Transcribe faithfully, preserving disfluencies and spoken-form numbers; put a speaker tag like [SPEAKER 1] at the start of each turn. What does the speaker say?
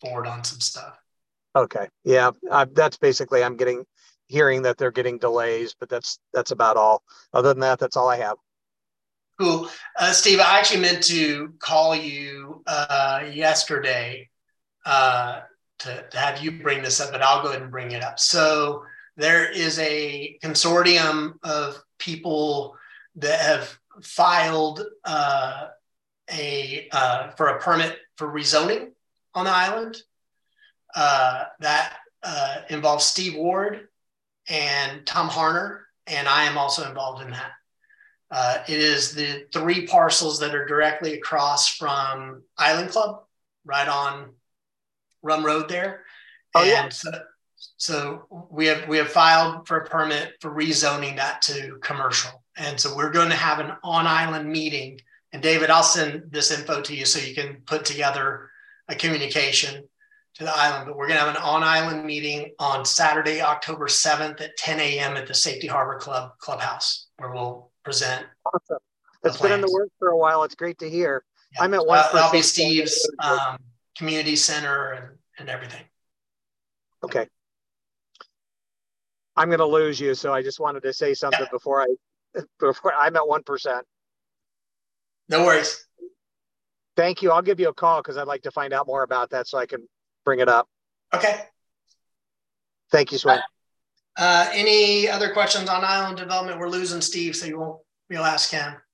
[SPEAKER 1] forward on some stuff.
[SPEAKER 2] Okay. Yeah. Uh, that's basically, I'm getting, hearing that they're getting delays, but that's, that's about all. Other than that, that's all I have.
[SPEAKER 1] Cool. Uh, Steve, I actually meant to call you uh, yesterday uh, to, to have you bring this up, but I'll go ahead and bring it up. So there is a consortium of people that have filed uh, a uh, for a permit for rezoning on the island. Uh, that uh, involves Steve Ward and Tom Harner, and I am also involved in that. Uh, it is the three parcels that are directly across from Island Club, right on Rum Road there.
[SPEAKER 2] Oh,
[SPEAKER 1] And
[SPEAKER 2] yeah.
[SPEAKER 1] so, so we have we have filed for a permit for rezoning that to commercial. And so we're going to have an on-island meeting. And David, I'll send this info to you so you can put together a communication to the island. But we're going to have an on-island meeting on Saturday, October seventh at ten a.m. at the Safety Harbor Club clubhouse, where we'll present.
[SPEAKER 2] Awesome. It's been in the works for a while. It's great to hear.
[SPEAKER 1] Yeah.
[SPEAKER 2] I'm at
[SPEAKER 1] one percent. Uh, that'll be
[SPEAKER 2] percent.
[SPEAKER 1] Steve's um, community center and, and everything.
[SPEAKER 2] Okay. I'm going to lose you, so I just wanted to say something yeah. before I, before I'm at one percent.
[SPEAKER 1] No worries.
[SPEAKER 2] Thank you. I'll give you a call because I'd like to find out more about that so I can bring it up.
[SPEAKER 1] Okay.
[SPEAKER 2] Thank you, Swain.
[SPEAKER 1] Uh, any other questions on island development? We're losing Steve, so you won't be able to ask him.